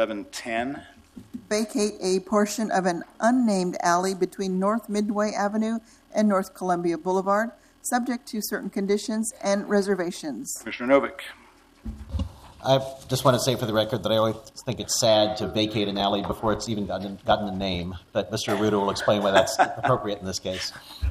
1110. Vacate a portion of an unnamed alley between North Midway Avenue and North Columbia Boulevard, subject to certain conditions and reservations. Commissioner Novick. I just want to say for the record that I always think it's sad to vacate an alley before it's even gotten a name, but Mr. Arruda will explain why that's appropriate in this case.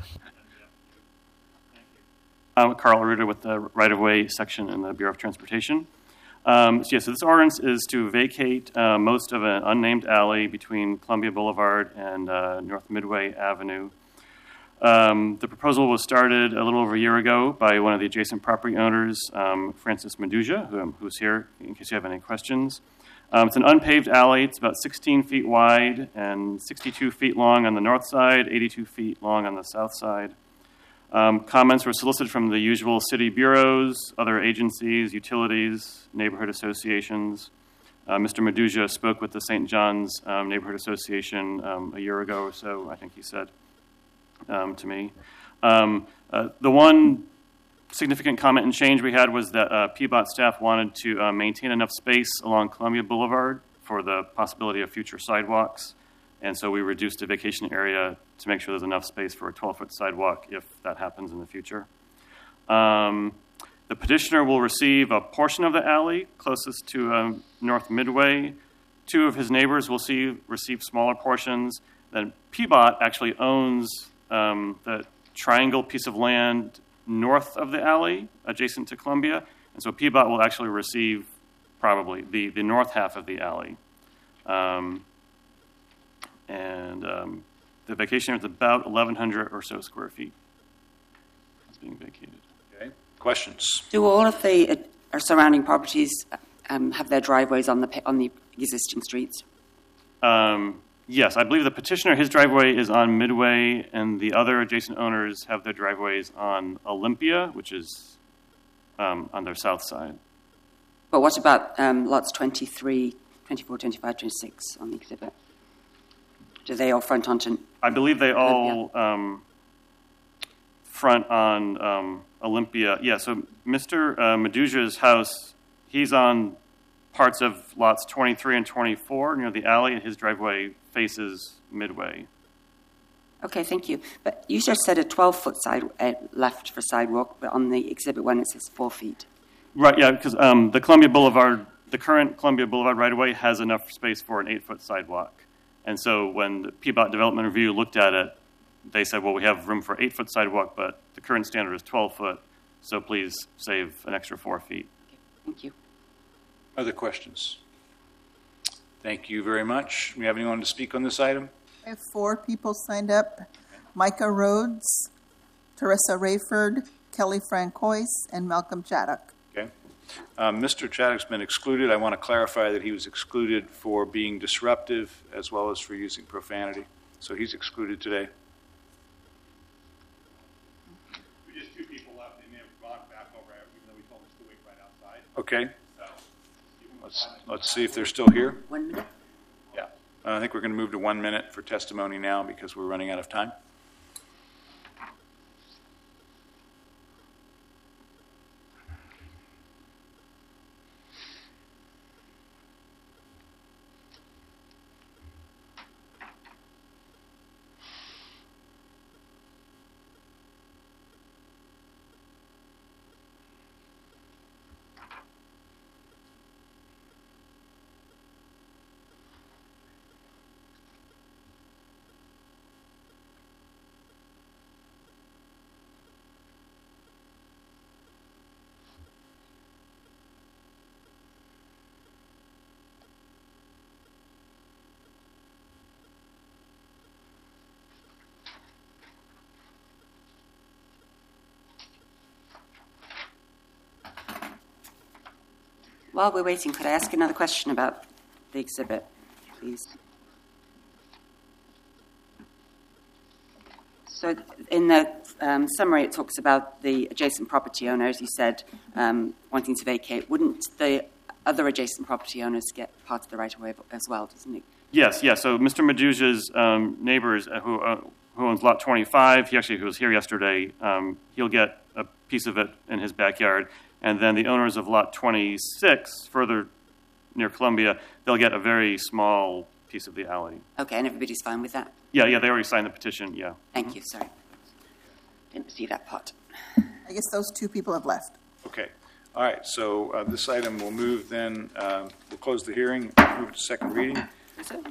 I'm Carl Arruda with the right-of-way section in the Bureau of Transportation. So this ordinance is to vacate most of an unnamed alley between Columbia Boulevard and North Midway Avenue. The proposal was started a little over a year ago by one of the adjacent property owners, Francis Meduja, who's here in case you have any questions. It's an unpaved alley. It's about 16 feet wide and 62 feet long on the north side, 82 feet long on the south side. Comments were solicited from the usual city bureaus, other agencies, utilities, neighborhood associations. Mr. Meduja spoke with the St. John's Neighborhood Association a year ago or so, I think he said to me. The one significant comment and change we had was that PBOT staff wanted to maintain enough space along Columbia Boulevard for the possibility of future sidewalks. And so we reduced the vacation area to make sure there's enough space for a 12-foot sidewalk if that happens in the future. The petitioner will receive a portion of the alley closest to North Midway. Two of his neighbors will receive smaller portions. Then PBOT actually owns the triangle piece of land north of the alley adjacent to Columbia. And so PBOT will actually receive probably the north half of the alley. The vacation area is about 1,100 or so square feet. It's being vacated. Okay. Questions? Do all of the surrounding properties have their driveways on the existing streets? Yes, I believe the petitioner, his driveway is on Midway, and the other adjacent owners have their driveways on Olympia, which is on their south side. But what about lots 23, 24, 25, 26 on the exhibit? Do they all front onto? I believe they all front on Olympia. Yeah, so Mr. Meduja's house, he's on parts of lots 23 and 24 near the alley, and his driveway faces Midway. Okay, thank you. But you just said a 12-foot left for sidewalk, but on the exhibit one it says 4 feet. Right, yeah, because the current Columbia Boulevard right-of-way has enough space for an 8-foot sidewalk. And so when the PBOT Development Review looked at it, they said, well, we have room for 8-foot sidewalk, but the current standard is 12-foot, so please save an extra 4 feet. Okay, thank you. Other questions? Thank you very much. Do we have anyone to speak on this item? I have 4 people signed up. Micah Rhodes, Teresa Rayford, Kelly Francois, and Malcolm Chaddock. Okay. Mr. Chaddock's been excluded. I want to clarify that he was excluded for being disruptive as well as for using profanity. So he's excluded today. We just 2 people left. They may have gone back over, even though we told them to wait right outside. Okay. So Let's see if they're still here. 1 minute. Yeah. I think we're going to move to 1 minute for testimony now because we're running out of time. While we're waiting, could I ask another question about the exhibit, please? So in the summary, it talks about the adjacent property owner, as you said, wanting to vacate. Wouldn't the other adjacent property owners get part of the right-of-way as well, doesn't it? Yes. So Mr. Meduja's neighbors, who owns lot 25, who was here yesterday, he'll get a piece of it in his backyard. And then the owners of lot 26, further near Columbia, they'll get a very small piece of the alley. Okay, and everybody's fine with that? Yeah, they already signed the petition, yeah. Thank you, sorry. Didn't see that part. I guess those two people have left. Okay. All right, so this item will move then, we'll close the hearing, move to second reading. Is it?